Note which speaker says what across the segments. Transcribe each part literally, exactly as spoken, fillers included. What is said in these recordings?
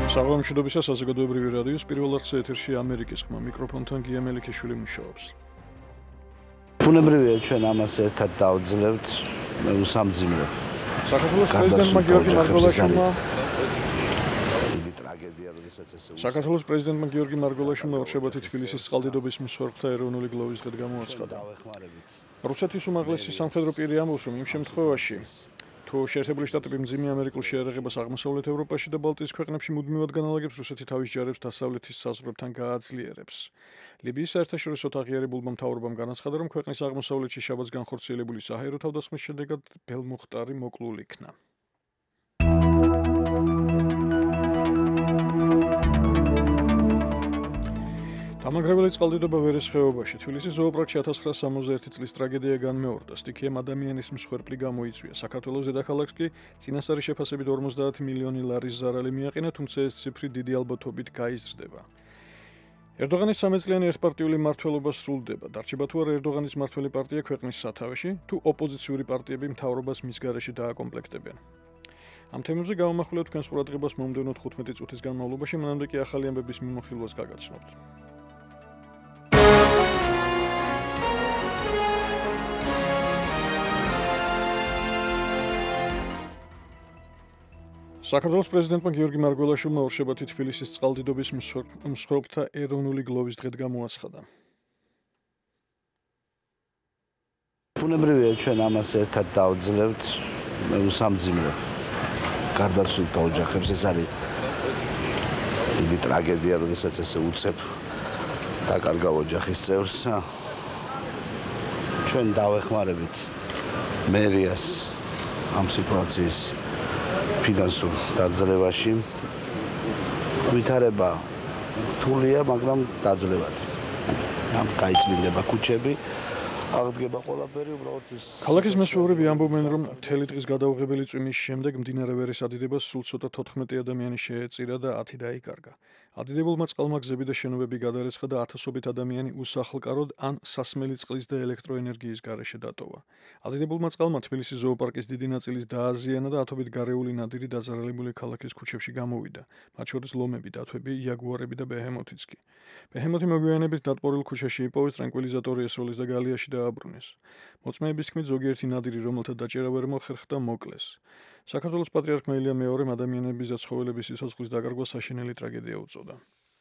Speaker 1: საღამოშიდობისა საზოგადოებრივი რადიოს პირველ არხზე ეთერში ამერიკის ხმა მიკროფონთან გია მელიქიშვილი მუშაობს.
Speaker 2: ბუნებრივია ჩვენ ამას ერთად დავძლებთ, მე უსამძიმრებ.
Speaker 1: საქართველოს პრეზიდენტმა გიორგი მარგველაშვილმა
Speaker 2: დიდი ტრაგედია, როდესაც ესე
Speaker 1: საქართველოს პრეზიდენტმა გიორგი მარგველაშვილმა ორშაბათი თბილისის წყალდიდობის მსხვერპლთა ეროვნული გლოვის დღედ გამოაცხადა. რუსეთის უმაღლესი სამხედრო პირი ამბობს, რომ იმ შემთხვევაში თუ შეერთებული შტატები მძიმე ამერიკულ შეერაღებას აღმოსავლეთ ევროპაში და ბალტიის ქვეყნებში მუდმივად განალაგებს, რუსეთი თავის ჯარებს დასავლეთის საზღვრებთან გააძლიერებს. ლიბიის საერთაშორისო აღიარებულმა მთავრობამ განაცხადა, რომ ქვეყნის აღმოსავლეთში შაბათს განხორციელებული საჰაერო თავდასხმის შედეგად ბელმუხტარი მოკლულ იქნა. დამანგრეველი წყალდიდობა ვერეს ხეობაში. თბილისის ზოოპარკში ათას ცხრაასა სამოცდაერთი წლის ტრაგედია განმეორდა. სტიქიამ ადამიანის მსხვერპლი გამოიწვია. საქართველოს დედაქალაქს კი წინასწარი შეფასებით ორმოცდაათი მილიონი ლარის ზარალი მიაყენა, თუმცა ეს ციფრი დიდი ალბათობით გაიზრდება. ერდოღანის სამეწლიანი ერთპარტიული მმართველობა სრულდება. დარჩება თუ არა ერდოღანის მმართველი პარტია ქვეყნის სათავეში, თუ ოპოზიციური პარტიები მთავრობას მის გარეშე დააკომპლექტებენ. ამ თემებზე გავამახვილებთ თქვენს ყურადღებას მომდევნო თხუთმეტი წუთის განმავლობაში, მანამდე კი ახალი ამბების მიმოხილვას გაგაცნობთ. საქართველოს პრეზიდენტმა გიორგი მარგველაშვილმა ორშაბათი თბილისის წყალდიდობის მსხვერპლთა ეროვნული გლოვის დღედ გამოაცხადა.
Speaker 2: ბუნებრივია ჩვენ ამას ერთად დავძლებთ, მე უსამძიმრებ. გარდაცვლილთა ოჯახებს ეს არის დიდი ტრაგედია, როდესაც ესე უცებ დაკარგავ ოჯახის წევრს. ჩვენ დავეხმარებით მერიას ამ სიტუაციის ფინანსურ დაძლევაში. ვითარება რთულია, მაგრამ დაძლებადი. ამ გაიწმინდება ქუჩები, აღდგება ყველაფერი, უბრალოდ ის
Speaker 1: ქალაქის მესვეურები ამბობენ, რომ მთელი დღის გადაუღებელი წვიმის შემდეგ მდინარე ვერის ადიდებას სულ ცოტა თოთხმეტი ადამიანი შეეწირა და ათი დაიკარგა. ადიდებულმა წყალმა გზები და შენობები გადარესხა და ათასობით ადამიანი უსახლკაროდ ან სასმელი წყლის და ელექტროენერგიის გარეშე დატოვა. ადიდებულმა წყალმა თბილისის ზოოპარკის დიდი ნაწილის დააზიანა და ათობით გარეული ნადირი დაზარალებული ქალაქის ქუჩებში გამოვიდა, მათ შორის ლომები, დათვები, იაგუარები და ბეჰემოთიც კი. ბეჰემოთი მოგვიანებით დატბორილ ქუჩაში იპოვეს, ტრანკვილიზატორი ესროლის და გალიაში დააბრუნეს. მოწმეების თქმით, ზოგიერთი ნადირი, რომელთა დაჭერა ვერ მოხერხდა, მოკლეს. საქართველოს პატრიარქმა ილია მეორემ ადამიანების და ცხოველების სიცოცხლის დაკარგვა საშინელი ტრაგედია უწოდა.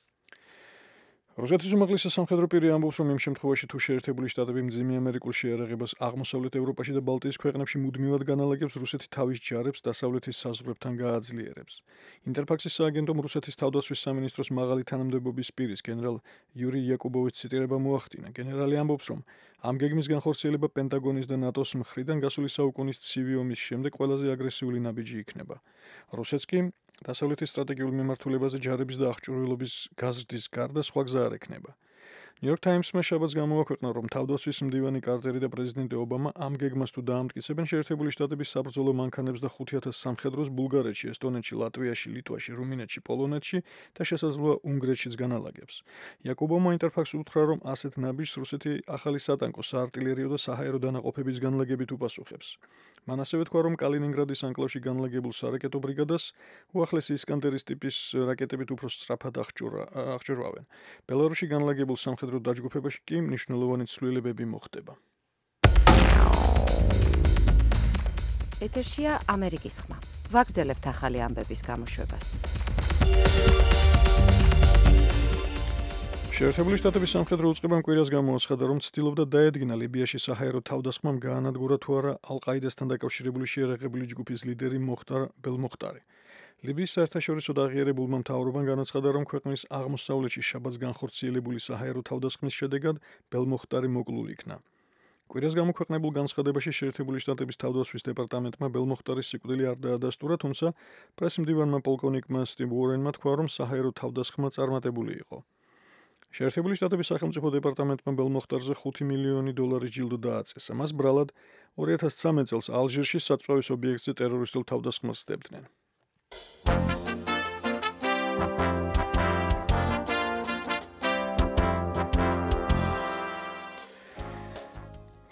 Speaker 1: რუსეთის უმაღლესი სამხედრო პირი ამბობს, რომ იმ შემთხვევაში თუ შეერთებული შტატები მძიმე ამერიკულ შეერაღებას აღმოსავლეთ ევროპაში და ბალტიის ქვეყნებში მუდმივად განალაგებს, რუსეთი თავის ჯარებს დასავლეთის საზღვრებთან გააძლიერებს. ინტერფაქსის სააგენტომ რუსეთის თავდაცვის სამინისტროს მაღალი თანამდებობის პირის გენერალ იური იაკუბოვის ციტირება მოახდინა. გენერალი ამბობს, რომ ამ გეგმის განხორციელება პენტაგონის და ნატოს მხრიდან გასული საუკუნის ცივი ომის შემდეგ ყველაზე აგრესიული ნაბიჯი იქნება. რუსეთს კი დასავლეთის სტრატეგიულ მიმართულებაზე ჯარების და აღჭურვილობის გაზრდის გარდა სხვა გზა არ ექნება. ნიუ-იორკ ტაიმსმა შაბათს გამოაქვეყნა, რომ თავდაცვის მდივანი კარტერი და პრეზიდენტი ობამა ამ გეგმას თუ დაამტკიცებენ, შეერთებული შტატების საბრძოლო მანქანებს და ხუთი ათას სამხედროს ბულგარეთში, ესტონეთში, ლატვიაში, ლიტვაში, რუმინეთში, პოლონეთში და შესაძლოა უნგრეთშიც განალაგებს. იაკუბოვმა ინტერფაქსს უთხრა, რომ ასეთ ნაბიჯს რუსეთი ახალი სატანკო, საარტილერიო და საჰაერო დანაყოფების განლაგებით უპასუხებს. მან ასევე თქვა, რომ კალინინგრადის ანკლავში განლაგებულ სარაკეტო ბრიგადას უახლესი ისკანდერის ტიპის რაკეტებით უფრო სწრაფად აღჭურვავენ. ბელარუსში განლაგებულ სამხედრო დაჯგუფებაში კი მნიშვნელოვანი ცვლილებები მოხდება.
Speaker 3: ეთერშია ამერიკის ხმა. ვაგრძელებთ ახალი ამბების გამოშვებას.
Speaker 1: შეერთებული შტატების სამხედრო უწყებამ კვირას გამოაცხადა, რომ ცდილობდა დაედგინა ლიბიაში საჰაერო თავდასხმამ გაანადგურა თუ არა ალ-ყაიდასთან დაკავშირებული შეერაღებული ჯგუფის ლიდერი მოხტარ ბელმუხტარი. ლიბიის საერთაშორისო აღიარებულმა მთავრობამ განაცხადა, რომ ქვეყნის აღმოსავლეთში შაბათს განხორციელებული საჰაერო თავდასხმის შედეგად ბელმუხტარი მოკლულ იქნა. კვირას გამოქვეყნებულ განცხადებაში შეერთებული შტატების თავდაცვის დეპარტამენტმა ბელმუხტარის სიკვდილი არ დაადასტურა, თუმცა პრესმდივანმა პოლკოვნიკმა სტივ უორენმა თქვა, რომ საჰაერო თავდასხმა წარმატებული იყო. შეერთებული შტატების სახელმწიფო დეპარტამენტმა ბელმუხტარზე ხუთი მილიონი დოლარის ჯილდო დააწესა. მას ბრალად ორი ათას ცხრამეტ წელს ალჟირში საწვავის ობიექტზე ტერორისტულ თავდასხმას სდებდნენ.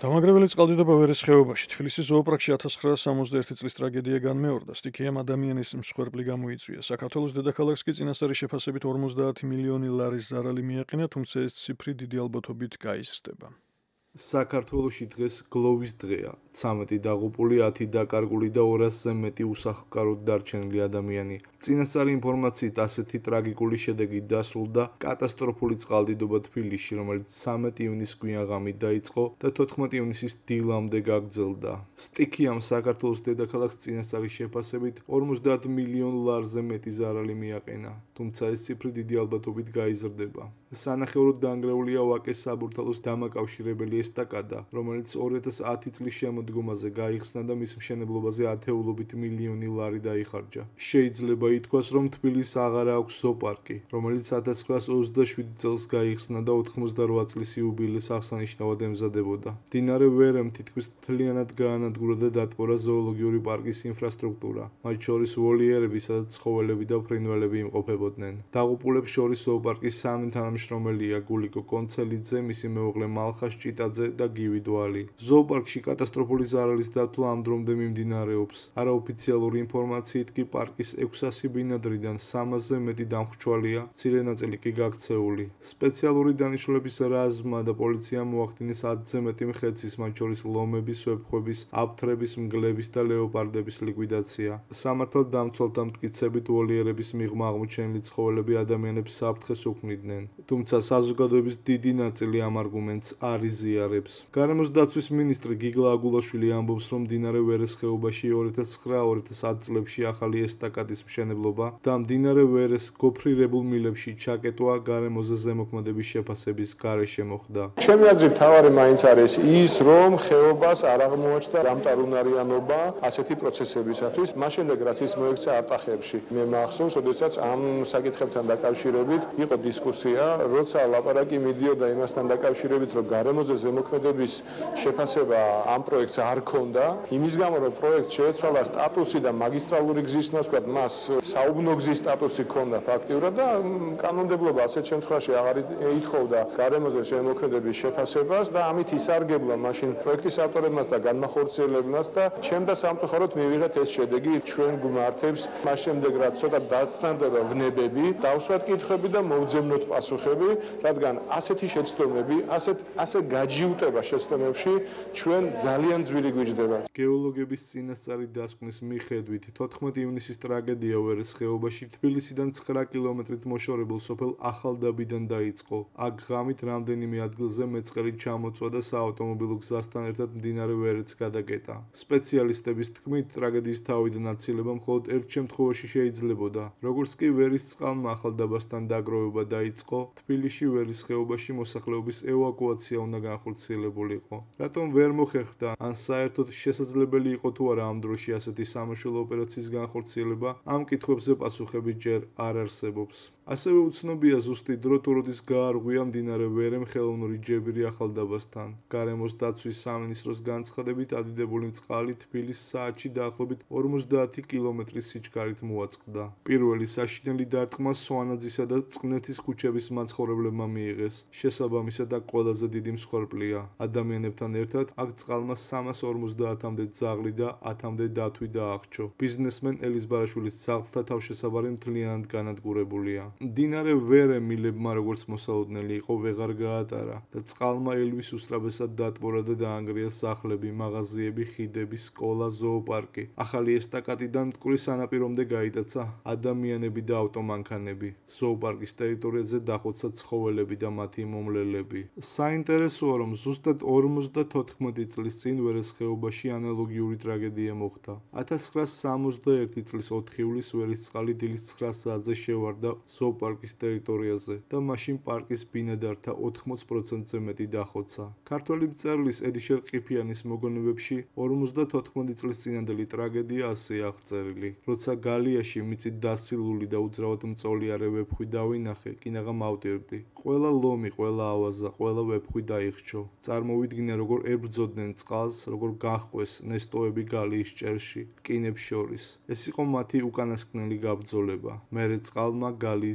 Speaker 1: დამაგრებელი წყალდიდობა ვერის ხეობაში თბილისის ზოოპარკში ათას ცხრაასი სამოცდაერთი წლის ტრაგედია განმეორდა. სტიქიამ ადამიანის მსხვერპლი გამოიწვია. საქართველოს დედაქალაქს კი წინასწარი შეფასებით ორმოცდაათი მილიონი ლარის ზარალი მიაყენა, თუმცა ეს ციფრი დიდი ალბათობით გაიზრდება.
Speaker 4: საქართველოში დღეს გლოვის დღეა. ცამეტი დაღუპული, ათი დაკარგული და ორასზე მეტი უსახლკაროდ დარჩენილი ადამიანი. წინასწარი ინფორმაციით ასეთი ტრაგიკული შედეგი დასრულდა კატასტროფული წყალდიდობა თბილისში, რომელიც ცამეტი ივნისს გვიანღამით დაიწყო და თოთხმეტი ივნისის დილამდე გაგრძელდა. სტიქიამ საქართველოს დედაქალაქს წინასწარი შეფასებით ორმოცდაათ მილიონ ლარზე მეტი ზარალი მიაყენა, თუმცა ეს ციფრი დიდი ალბათობით გაიზრდება. სანახევროდ დანგრეულია ვაკეს საბურთალოს დამაკავშირებელი ესტაკადა, რომელიც ორი ათას ათი წლის შემოდგომაზე გაიხსნა და მის მშენებლობაზე ათეულობით მილიონი ლარი დაიხარჯა. შეიძლება ითქვას, რომ თბილისს აღარ აქვს ზოოპარკი, რომელიც ათას ცხრაასი ოცდაშვიდი წელს გაიხსნა და ოთხმოცდარვა წლის იუბილეს აღსანიშნავად ემზადებოდა. მდინარე ვერემ თითქმის მთლიანად გაანადგურა და დატბორა ზოოლოგიური პარკის ინფრასტრუქტურა, მათ შორის ვოლიერები, სადაც ცხოველები და ფრინველები იმყოფებოდნენ. დაღუპულებს შორის ზოოპარკის სამი თანამშრომელია: გულიკო კონცელიძე, მისი მეუღლე მალხა ჭიტაძე და გივი დვალი. ზოოპარკში კატასტროფული ზარალის დათვლა ამ დრომდე მიმდინარეობს. არაოფიციალური ინფორმაციით კი პარკის ექვსასი ბინადრიდან სამასზე მეტი დამხმჩვალია, მცირე ნაწილი კი გაქცეული. სპეციალური დანიშნულების რაზმმა და პოლიციამ მოახდინეს ათზე მეტი მხეცის, მათ შორის ლომების, ვეფხვების, აფთრების, მგლების და ლეოპარდების ლიკვიდაცია. სამართალ დამცველთა მტკიცებით ვოლიერების მიღმა აღმოჩენილი ცხოველები ადამიანებს საფრთხეს უქმნიდნენ, თუმცა საზოგადოების დიდი ნაწილი ამ არგუმენტს არ იზიარებს. გარემოს დაცვის მინისტრი გიგლა აგულაშვილი ამბობს, რომ მდინარე ვერეს ხეობაში ორი ათას ცხრა ორი ათას ათი წლებში ახალი ესტაკადის მშენებლობა და მდინარე ვერეს გოფრირებულ მილებში ჩაკეტვა გარემოზე ზემოქმედების შეფასების გარეშე მოხდა.
Speaker 5: ჩემი აზრით თავარი მაინც არის ის, რომ ხეობას არ აღმოაჩნდა დამტარუნარიანობა ასეთი პროცესებისათვის, მას შემდეგ რაც ის მოექცა არტახებში. მე მახსოვს, როდესაც ამ საკითხებთან დაკავშირებით იყო დისკუსია, როცა ლაპარაკი მიდიოდა იმასთან დაკავშირებით, რომ გარემოზე ზემოქმედების შეფასება ამ პროექტს არ ქონდა, იმის გამო, რომ პროექტს შეეცვალა სტატუსი და მაგისტრალური გზის ნაცვლად მას საუბნო გზის სტატუსი ქონდა ფაქტიურად და კანონმდებლობა ასეთ შემთხვევაში აღარ ითხოვდა გარემოზე ზემოქმედების შეფასებას და ამით ისარგებლა მაშინ პროექტის ავტორებმაც და განმახორციელებელნაც და ჩემ და სამწუხაროდ მივიღეთ ეს შედეგი ჩვენ გვმართებს მას შემდეგ რაც ცოტა დაწნდება ვნებები, დავსვათ კითხვები და მოვძებნოთ პასუხები, რადგან ასეთი შეცდომები, ასეთ ასე გაჯიუტება შეცდომებში ჩვენ ძალიან ძვირი გვიჯდება.
Speaker 4: გეოლოგების წინასწარი დასკვნის მიხედვით, თოთხმეტი ივნისის ტრაგედია ვერეს ხეობაში თბილისიდან ცხრა კილომეტრით მოშორებულ სოფელ ახალდაბიდან დაიწყო. აქ ღამით რამდენიმე ადგილზე მეწყერი ჩამოწვა და საავტომობილო გზასთან ერთად მდინარე ვერეც გადაკეტა. სპეციალისტების თქმით, ტრაგედიის თავიდან აცილება მხოლოდ ერთ შემთხვევაში შეიძლებოდა. როგორც კი ვერის წყალმა ახალდაბასთან დაგროვება დაიწყო, თბილისში ვერის ხეობაში მოსახლეობის ევაკუაცია უნდა განხორციელებულიყო. რატომ ვერ მოხერხდა, ან საერთოდ შესაძლებელი იყო თუ არა ამ დროში ასეთი სამაშველო ოპერაციის განხორციელება, ამ კითხვებზე პასუხები ჯერ არ არსებობს. ასევე უცნობია ზუსტი დრო, თუ როდის გაარღვია მდინარე ვერემ ხელოვნური ჯებირი ახალდაბასთან. გარემოს დაცვის სამინისტროს განცხადებით, ადიდებული წყალი თბილის საათში დაახლოებით ორმოცდაათი კილომეტრის სიჩქარით მოაწყდა. პირველი საშინელი დარტყმა სვანაძისა და წყნეთის ქუჩების მაცხოვრებლებმა მიიღეს. შესაბამისად, აქ ყველაზე დიდი მსხვერპლია. ადამიანებთან ერთად აქ წყალმა სამას ორმოცდაათამდე ძაღლი და ათამდე დათვი დაახრჩო. ბიზნესმენ ელის ბარაშვილის ძაღლთა თავშესაბარი მთლიანად განადგურებულია. მდინარე ვერე მილებმა როგორც მოსალოდნელი იყო ვეღარ გაატარა და წყალმა ელვის უსწრაფესად დატბორა და დაანგრია სახლები, მაღაზიები, ხიდები, სკოლა, ზოოპარკი. ახალი ესტაკადიდან მტკვრის სანაპირომდე გაიტაცა ადამიანები და ავტომანქანები. ზოოპარკის ტერიტორიაზე დახოცა ცხოველები და მათი მომლელები. საინტერესოა, რომ ზუსტად ორმოცდათოთხმეტი წლის წინ ვერეს ხეობაში ანალოგიური ტრაგედია მოხდა. ათას ცხრაასი სამოცდაერთი წლის ოთხი ივლისს ვერის წყალი დილის ცხრა საათზე შევარდა ზოოპარკის ტერიტორიაზე და მაშინ პარკის ბინადართა ოთხმოც პროცენტზე მეტი დახოცა. ქართველი მწერლის ედიშერ ყიფიანის მოგონებებში ორმოცდათოთხმეტი წლის წინანდელი ტრაგედია ასეა აღწერილი. როცა გალიაში მიწით დასილული და უძრავად მწოლიარე ვეფხვი დავინახე, კინაღა მავტირდი. ყველა ლომი, ყველა ავაზა, ყველა ვეფხვი დაიხრჩო. წარმოვიდგინე, როგორ ებრძოდნენ წყალს, როგორ გაჰყვეს ნესტოები გალიის ჭერში, რკინებს შორის. ეს იყო მათი უკანასკნელი გაბრძოლება. მერე წყალმა გალიის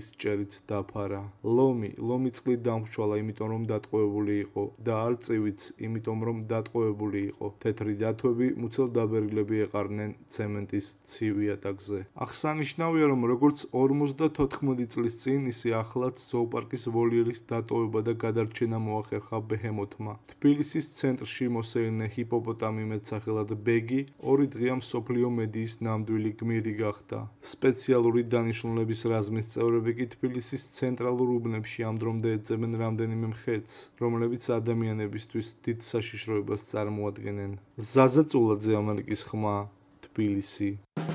Speaker 4: ხის ჭერით დაფარა. ლომი, ლომი წყლით დამრჩალა, იმიტომ რომ დატყვევებული იყო და არწივიც, იმიტომ რომ დატყვევებული იყო. თეთრი დათვები მუცელ დაბერილები ეყარნენ ცემენტის ცივი ატაკზე. აღსანიშნავია, რომ როგორც ორმოცდათოთხმეტი წლის წინ, ისე ახლაც ზოოპარკის ვოლიერის დატოვება და გადარჩენა მოახერხა ბეჰემოთმა. თბილისის ცენტრში მოსეირნე ჰიპოპოტამი მეტსახელად ბეგი ორი დღეა მსოფლიო მედიის ნამდვილი გმირი გახდა. სპეციალური დანიშნულების რაზმის წევრები კი თბილისის ცენტრალურ უბნებში ამ დრომდე ეძებენ რამდენიმე მხეცს, რომლებიც ადამიანებისთვის დიდ საშიშროებას წარმოადგენენ. ზაზა წულაძე, ამერიკის ხმა, თბილისი.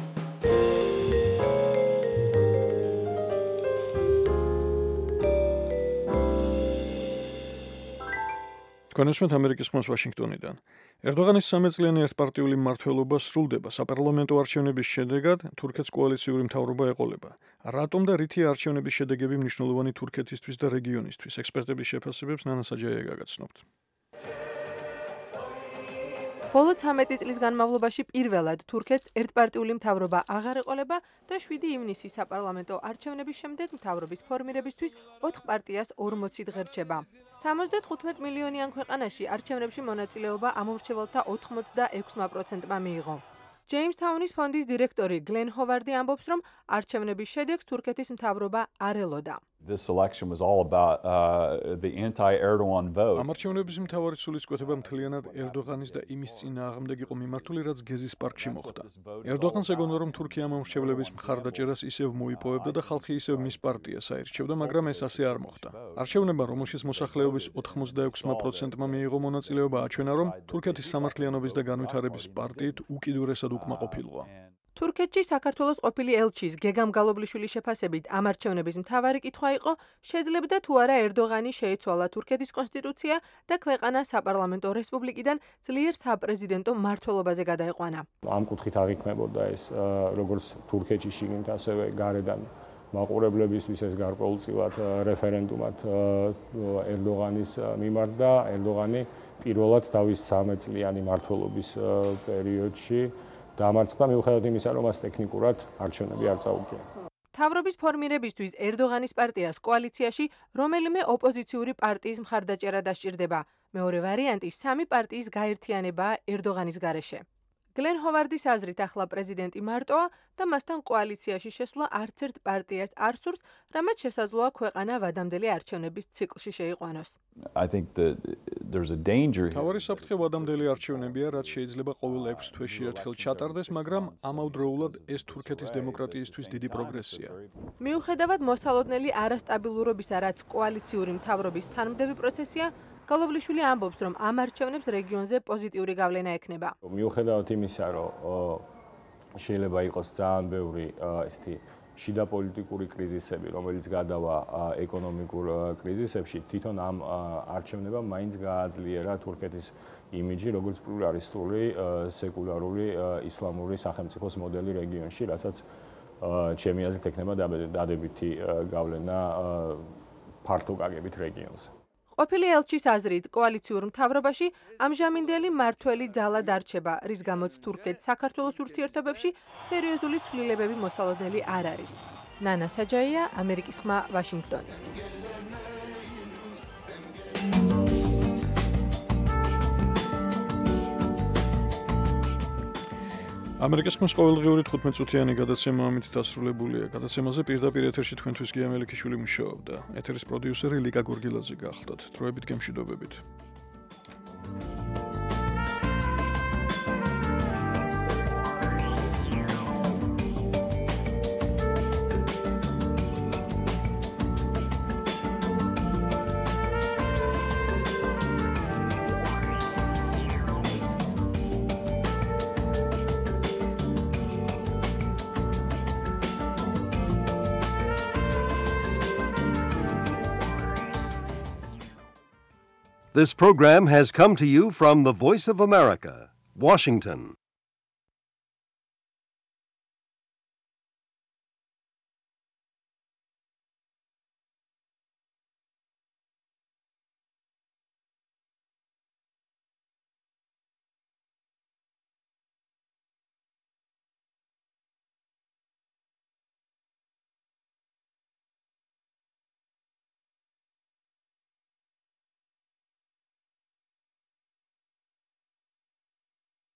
Speaker 1: კონსმეთ ამერიკის ხმას ვაშინგტონიდან. ერდოღანის სამეწლიანი ერთპარტიული მმართველობა სრულდება საპარლამენტო არჩევნების შედეგად, თურქეთს კოალიციური მთავრობა ეყოლება. რატომ და რითი არჩევნების შედეგები მნიშვნელოვანი თურქეთისთვის და რეგიონისთვის? ექსპერტების შეფასებებს ნანა საჯაია გაგაცნობთ.
Speaker 6: ბოლო ცამეტი წლის განმავლობაში პირველად თურქეთს ერთპარტიული მთავრობა აღარ ეყოლება და შვიდი ივნისის საპარლამენტო არჩევნების შემდეგ მთავრობის ფორმირებისთვის ოთხ პარტიას ორმოცი დღე რჩება. სამოცდათხუთმეტ მილიონიან ქვეყანაში არჩევნებში მონაწილეობა ამომრჩეველთა ოთხმოცდაექვსმა პროცენტმა მიიღო. ჯეიმსთაუნის ფონდის დირექტორი გლენ ჰოვარდი ამბობს, რომ არჩევნების შედეგს თურქეთის მთავრობა არ ელოდა.
Speaker 7: This election was all about uh, the anti-Erdogan vote.
Speaker 1: ამ არჩევნების მთავარი სულისკვეთება მთლიანად ერდოღანის და იმის წინააღმდეგ იყო მიმართული, რაც გეზის პარკში მოხდა. ერდოღანს ეგონა, რომ თურქია მომრჩევლების მხარდაჭერას ისევ მოიპოვებდა და ხალხი ისევ მის პარტიას აირჩევდა, მაგრამ ეს ასე არ მოხდა. არჩევნებმა, რომელშიც მოსახლეობის ოთხმოცდაექვსმა პროცენტმა მიიღო მონაწილეობა, აჩვენა, რომ თურქეთის სამართლიანობის და განვითარების პარტიით უკიდურესად უკმაყოფილოა.
Speaker 6: თურქეთში საქართველოს ყოფილი ელჩის გეგამ გალობლიშვილის შეფასებით ამ არჩევნების მთავარი კითხვა იყო, შეძლებდა თუ არა ერდოღანი შეეცვალა თურქეთის კონსტიტუცია და ქვეყანა საპარლამენტო რესპუბლიკიდან ძლიერ საპრეზიდენტო მმართველობაზე გადაეყვანა.
Speaker 5: ამ კუთხით აღიქმნებოდა ეს როგორც თურქეთში შიგნით, ასევე გარედან მაყურებლებისთვის ეს გარკვეულწილად რეფერენდუმად ერდოღანის მიმართ და ერდოღანი პირველად თავის სამეწლიანი მმართველობის პერიოდში დამარცხდა მიუხედავად იმისა, რომ მას ტექნიკურად არჩევნები არ წაუგია.
Speaker 6: მთავრობის ფორმირებისთვის ერდოღანის პარტიას კოალიციაში რომელიმე ოპოზიციური პარტიის მხარდაჭერა დასჭირდება. მეორე ვარიანტი სამი პარტიის გაერთიანებაა ერდოღანის გარეშე. გლენ ჰოვარდის აზრით ახლა პრეზიდენტი მარტოა და მასთან კოალიციაში შესვლა არც ერთ პარტიას არ სურს, რამაც შესაძლოა ქვეყანა ვადამდელი არჩევნების ციკლში შეიყვანოს.
Speaker 7: I think that there's a danger here.
Speaker 1: თავარი საფრთხე ვადამდელი არჩევნებია, რაც შეიძლება ყოველ ექვს თვეში ერთხელ ჩატარდეს, მაგრამ ამავდროულად ეს თურქეთის დემოკრატიისთვის დიდი პროგრესია.
Speaker 6: მიუხედავად მოსალოდნელი არასტაბილურობისა, რაც კოალიციური მთავრობის თანმდევი პროცესია, გალობლიშვილი ამბობს, რომ ამ არჩევნებს რეგიონზე პოზიტიური გავლენა ექნება.
Speaker 5: მიუხედავად იმისა, რომ შეიძლება იყოს ძალიან ბევრი ესეთი შიდა პოლიტიკური კრიზისები, რომელიც გადავა ეკონომიკურ კრიზისებში, თვითონ ამ არჩევნებამ მაინც გააძლიერა თურქეთის იმიჯი, როგორც პლურალისტური, სეკულარული, ისლამური სახელმწიფოს მოდელი რეგიონში, რასაც ჩემი აზრით ექნება დადებითი გავლენა ფართო გაგებით რეგიონზე.
Speaker 6: ყოფილი ელჩის აზრით, კოალიციურ მთავრობაში ამჟამინდელი მმართველი ძალა დარჩება, რის გამოც თურქეთს საქართველოს ურთიერთობებში სერიოზული ცვლილებები მოსალოდნელი არ არის. ნანა საჯაია, ამერიკის ხმა, ვაშინგტონი.
Speaker 1: ამერიკის ხმის ყოველდღიური თხუთმეტ წუთიანი გადაცემა ამით დასრულებულია. გადაცემაზე პირდაპირ ეთერში თქვენთვის გია მელიქიშვილი მუშაობდა. ეთერის პროდიუსერი ლიკა გორგილაძე გახლდათ. დროებით გემშვიდობებით.
Speaker 8: This program has come to you from the Voice of America, Washington.